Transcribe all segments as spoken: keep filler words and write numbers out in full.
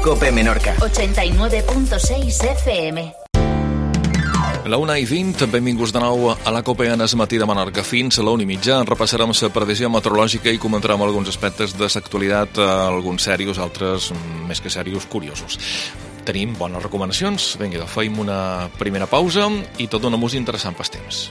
COPE Menorca. ochenta y nueve punto seis F M. La una i vint, benvinguts de nou a la COPE en es matí de Menorca. Fins a la una i mitja repassarem la previsió meteorològica i comentarem alguns aspectes de l'actualitat, alguns serios, altres més que serios, curiosos. Tenim bones recomanacions. Vinga, fem una primera pausa i tota una música interessant pels temps.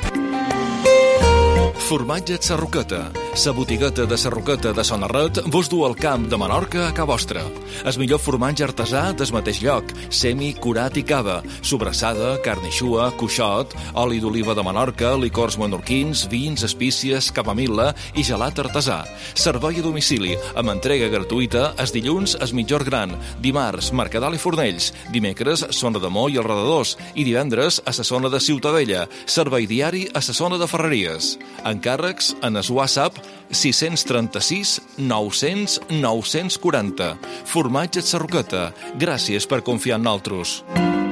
Formatge Sarroqueta. La botigueta de Sarroqueta de Sonarret vos du al camp de Menorca a ca vostra. El millor formatge artesà del mateix lloc, semi, curat i cava, sobrassada, carnixua, cuixot, oli d'oliva de Menorca, licors menorquins, vins, espícies, camamil·la i gelat artesà. Servei a domicili, amb entrega gratuïta, els dilluns es mitjor gran, dimarts, Mercadal i Fornells, dimecres, Zona de Mo i els Redadors, i divendres a la zona de Ciutadella, servei diari a la zona de Ferreries. Encàrrecs en el WhatsApp sis tres sis nou zero zero nou quatre zero. Formatge Sarroqueta. Gràcies per confiar en nosaltres.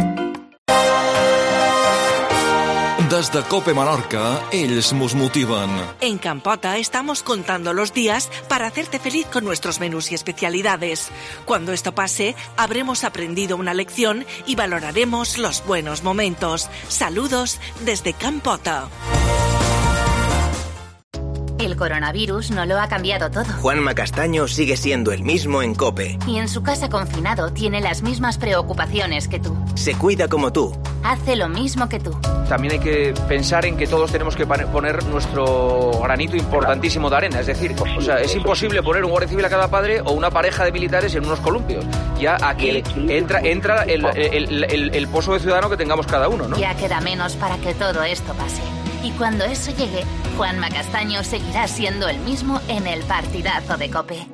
Des de COPE Menorca, ells nos motiven. En Campota estamos contando los días para hacerte feliz con nuestros menús y especialidades. Cuando esto pase, habremos aprendido una lección y valoraremos los buenos momentos. Saludos desde Campota. El coronavirus no lo ha cambiado todo. Juanma Castaño sigue siendo el mismo en COPE. Y en su casa confinado tiene las mismas preocupaciones que tú. Se cuida como tú. Hace lo mismo que tú. También hay que pensar en que todos tenemos que poner nuestro granito importantísimo de arena. Es decir, o sea, es imposible poner un guardia civil a cada padre o una pareja de militares en unos columpios. Ya aquí entra, entra el, el, el, el pozo de ciudadano que tengamos cada uno, ¿no? Ya queda menos para que todo esto pase. Y cuando eso llegue, Juanma Castaño seguirá siendo el mismo en el partidazo de COPE.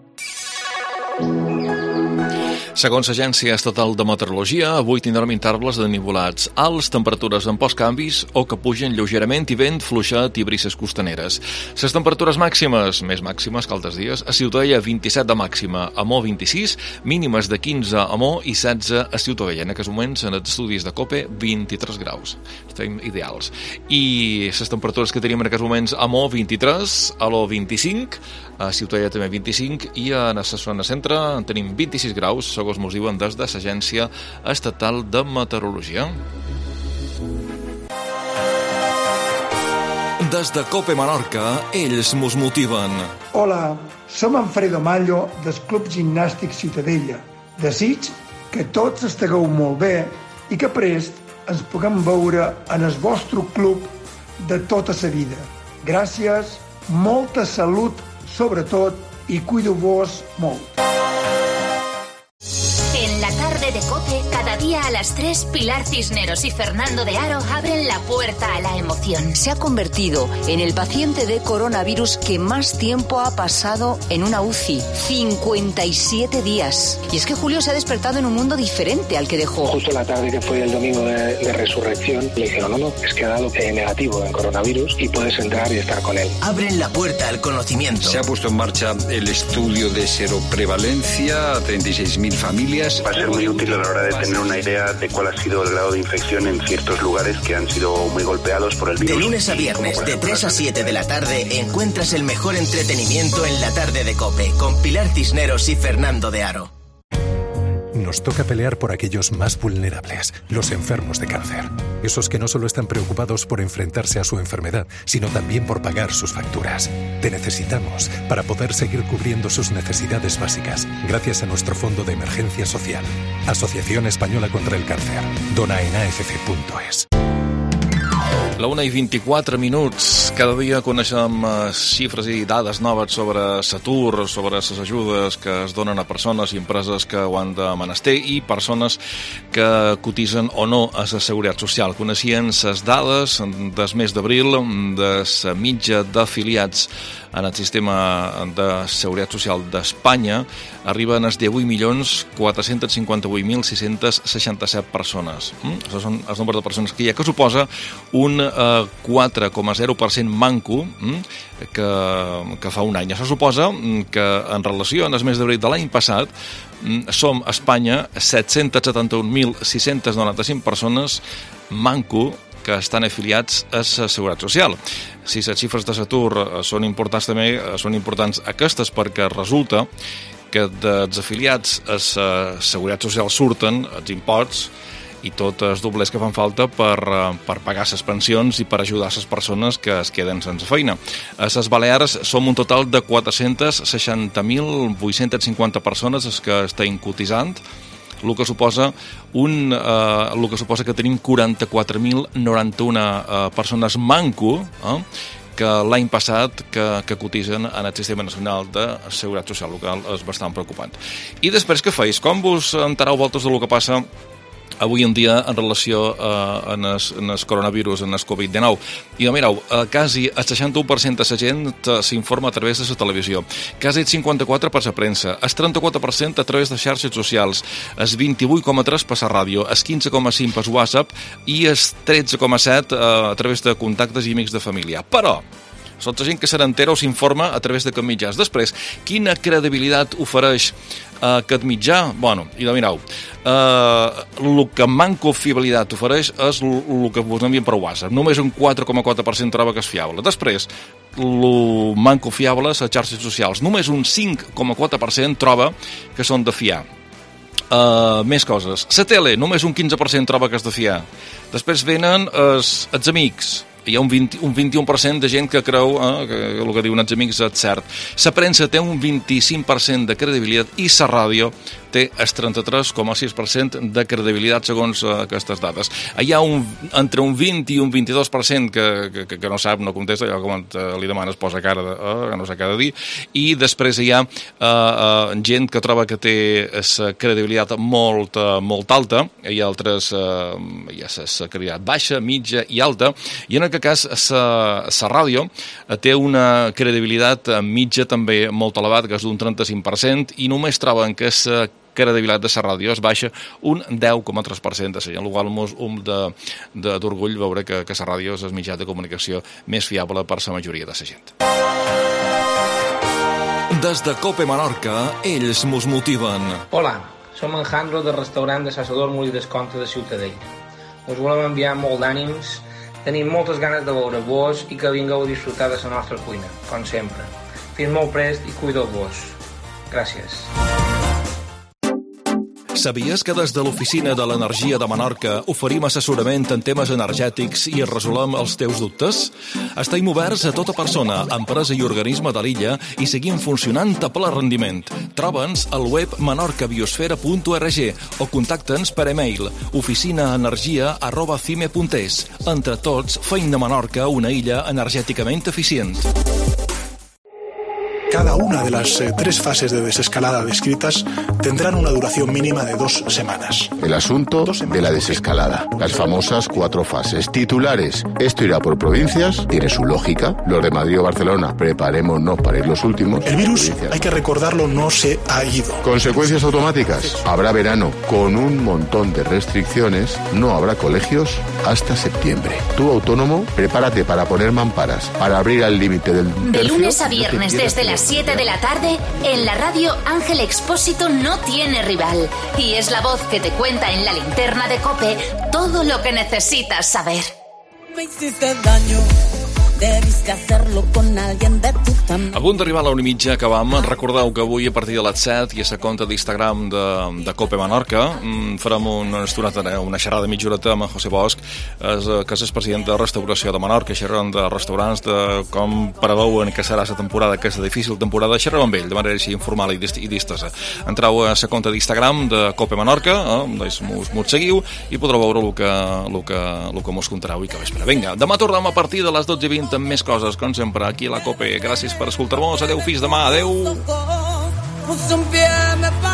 Segons l'Agència Estatal de Meteorologia, avui tindrem intervals de nivolats alts, temperatures amb pocs canvis o que pugen lleugerament i vent fluixet i brises costaneres. Les temperatures màximes, més màximes que altres dies, a Ciutadella vint-i-set de màxima, a Mo vint-i-sis, mínimes de quinze a Mo i setze a Ciutadella. En aquests moments, en els estudis de COPE, vint-i-tres graus. Estem ideals. I les temperatures que tenim en aquests moments a Mo, vint-i-tres, a Lo, vint-i-cinc, a Ciutadella també vint-i-cinc i a la zona centre en tenim vint-i-sis graus, segons mos diuen des de l'Agència Estatal de Meteorologia. Des de COPE Menorca, ells mos motiven. Hola, som Alfredo Mallo del Club Gimnàstic Ciutadella. Desig que tots estigueu molt bé i que prest ens puguem veure en el vostre club de tota la vida. Gràcies, molta salut, sobretot, i cuideu-vos molt. En la tarde de COPE, cada día a las tres, Pilar Cisneros y Fernando de Aro abren la puerta a la emoción. Se ha convertido en el paciente de coronavirus que más tiempo ha pasado en una U C I. cincuenta y siete días. Y es que Julio se ha despertado en un mundo diferente al que dejó. Justo la tarde que fue el domingo de, de resurrección, le dijeron, no, no, es que ha dado eh, negativo en coronavirus y puedes entrar y estar con él. Abren la puerta al conocimiento. Se ha puesto en marcha el estudio de seroprevalencia a treinta y seis mil familias. Va a ser muy útil a la hora de tener una idea de cuál ha sido el grado de infección en ciertos lugares que han sido muy golpeados por el virus. De lunes a viernes, de tres a siete de la tarde, encuentras el mejor entretenimiento en la tarde de COPE, con Pilar Cisneros y Fernando de Aro. Nos toca pelear por aquellos más vulnerables, los enfermos de cáncer. Esos que no solo están preocupados por enfrentarse a su enfermedad, sino también por pagar sus facturas. Te necesitamos para poder seguir cubriendo sus necesidades básicas, gracias a nuestro Fondo de Emergencia Social. Asociación Española contra el Cáncer. Dona en a f c punto es. La una i vint-i-quatre minuts. Cada dia coneixem xifres i dades noves sobre l'atur, sobre les ajudes que es donen a persones i empreses que ho han de menester i persones que cotitzen o no a la Seguretat Social. Coneixien les dades del mes d'abril de la mitja d'afiliats en el sistema de Seguretat Social d'Espanya. Arriben als divuit milions quatre-cents cinquanta-vuit mil sis-cents seixanta-set persones. Això són els nombres de persones que hi ha, que suposa un eh, quatre coma zero per cent manco que, que fa un any. Això suposa que en relació amb el mes d'abril de l'any passat som a Espanya set-cents setanta-un mil sis-cents noranta-cinc persones manco que estan afiliats a la Seguretat Social. Si les xifres de l'atur són importants també, són importants aquestes perquè resulta que dels afiliats a la Seguretat Social surten els imposts i tots els doblers que fan falta per, per pagar les pensions i per ajudar les persones que es queden sense feina. A les Balears som un total de quatre-cents seixanta mil vuit-cents cinquanta persones els que estan cotitzant, el que suposa, un, eh, el que, suposa que tenim quaranta-quatre mil noranta-u eh, persones manco, eh, que l'any passat que, que cotitzen en el Sistema Nacional de Seguretat Social Local. És bastant preocupant. I després què feis? Com vos entereu voltes del que passa avui en dia en relació eh, en, el, en el coronavirus, en el covid dinou? I mireu, eh, quasi el seixanta-u per cent de la gent s'informa a través de la televisió, quasi el cinquanta-quatre per cent per la premsa, el trenta-quatre per cent a través de xarxes socials, el vint-i-vuit coma tres per cent per la ràdio, el quinze coma cinc per cent per WhatsApp i el tretze coma set per cent eh, a través de contactes i amics de família. Però sota la gent que se n'entera o s'informa a través de cap mitjans. Després, quina credibilitat ofereix uh, aquest mitjà? Bueno, i de mireu, uh, el que manco fiabilitat ofereix és el que vos envien per WhatsApp. Només un quatre coma quatre per cent troba que és fiable. Després, el manco fiable és a xarxes socials. Només un cinc coma quatre per cent troba que són de fiar. Uh, més coses. La tele, només un quinze per cent troba que és de fiar. Després venen els, els amics. Hi ha un, vint, un vint-i-un per cent de gent que creu eh, que el que diuen els amics és cert. La premsa té un vint-i-cinc per cent de credibilitat i la ràdio té el trenta-tres coma sis per cent de credibilitat segons uh, aquestes dades. Hi ha un, entre un vint i un vint-i-dos per cent que, que, que no sap, no contesta, allò com uh, li demanes posa cara de uh, que no sé què de dir, i després hi ha uh, uh, gent que troba que té la credibilitat molt, uh, molt alta, hi ha altres, uh, hi ha la credibilitat baixa, mitja i alta, i en aquest cas la ràdio té una credibilitat mitja també molt elevada, que és d'un trenta-cinc per cent, i només troben que la credibilitat de la ràdio es baixa un deu coma tres per cent, en el qual mos um d'orgull veure que, que la ràdio és el mitjà de comunicació més fiable per la majoria de la gent. Des de Cope Menorca, ells mos motiven. Hola, som en Jandro del restaurant de Sassador Molí d'Esconte de Ciutadella. Us volem enviar molt d'ànims, tenim moltes ganes de veure-vos i que vingueu a disfrutar de la nostra cuina, com sempre. Fins molt prest i cuideu-vos. Gràcies. Sabies que des de l'Oficina de l'Energia de Menorca oferim assessorament en temes energètics i resolem els teus dubtes? Estem oberts a tota persona, empresa i organisme de l'illa i seguim funcionant a ple rendiment. Troba'ns al web menorca biosfera punt org o contacta'ns per e-mail oficinaenergia arroba cime punt es. Entre tots, feim de Menorca una illa energèticament eficient. Cada una de las eh, tres fases de desescalada descritas tendrán una duración mínima de dos semanas. El asunto de la desescalada. Las famosas cuatro fases. Titulares. Esto irá por provincias. Tiene su lógica. Los de Madrid o Barcelona, preparémonos para ir los últimos. El virus, hay que recordarlo, no se ha ido. Consecuencias automáticas. Habrá verano. Con un montón de restricciones, no habrá colegios hasta septiembre. Tú, autónomo, prepárate para poner mamparas, para abrir al límite del tercio. De lunes a viernes, no desde las siete de la tarde, en la radio Ángel Expósito no tiene rival. Y es la voz que te cuenta en la linterna de COPE todo lo que necesitas saber. Me hiciste daño. Debiste hacerlo con alguien de tu tamaño. A punt d'arribar a la una i mitja, acabam. Recordeu que avui a partir de les set i a la compte d'Instagram de, de Cope Menorca mm, farem una estoneta, una xerrada mitja horeta amb en José Bosch, és, que és el president de Restauració de Menorca. Xerrem de restaurants, de com preveuen que serà la temporada, aquesta difícil temporada. Xerrem amb ell de manera així informal i, dist i distesa. Entreu a la compte d'Instagram de Cope Menorca, eh, mos, mos seguiu i podreu veure el que, el que, el que mos contareu i que vespre. Vinga, demà tornem a partir de les dotze i vint amb més coses, com sempre, aquí a la COPE. Gràcies per escoltar-nos. Adéu, fins demà. Adéu.